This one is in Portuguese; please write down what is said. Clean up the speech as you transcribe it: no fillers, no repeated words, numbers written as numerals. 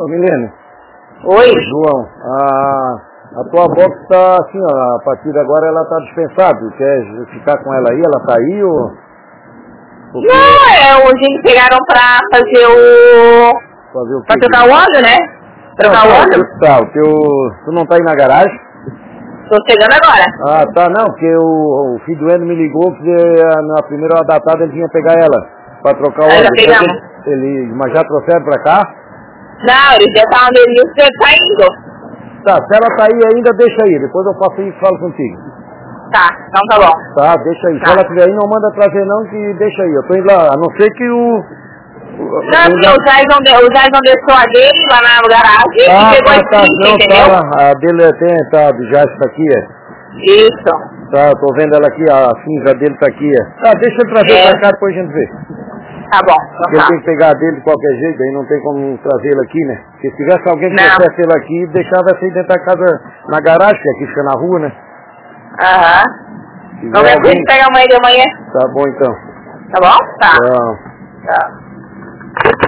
Ô Milene. Oi. João, a tua avó que está assim, ó, a partir de agora ela está dispensada. Quer ficar com ela aí? Ela tá aí ou... Porque... Não, hoje eles pegaram pra fazer o... Fazer o quê? Pra trocar o óleo, né? Trocar o óleo. Tá, o teu... Tu não tá aí na garagem? Tô chegando agora. Ah, tá, não, porque o filho do Endo me ligou que na primeira hora da tarde ele vinha pegar ela pra trocar o óleo. Já pegamos. Mas já trouxeram pra cá? Não, eles já estavam ali, você tá indo. Tá, se ela tá aí ainda, deixa aí. Depois eu passo aí e falo contigo. Tá, então tá bom. Tá, deixa aí. Tá. Se ela estiver aí, não manda trazer não, que deixa aí. Eu tô indo lá, a não ser que Não, porque o Jason deixou a dele lá na garagem e pegou a escrita, entendeu? Tá, a dele tá, já está aqui, Isso. Tá, tô vendo ela aqui, a cinza dele tá aqui, Tá, deixa ele trazer pra cá, depois a gente vê. Tá bom, Porque ele tem que pegar a dele de qualquer jeito, aí não tem como trazê-lo aqui, né? Porque se tivesse alguém que Não. trouxesse ele aqui, deixava assim dentro da casa, na garagem, que aqui fica na rua, né? Aham. Se Vamos ver se a gente pega amanhã de manhã. Tá bom então. Tá bom? Tá. Tchau. Tá.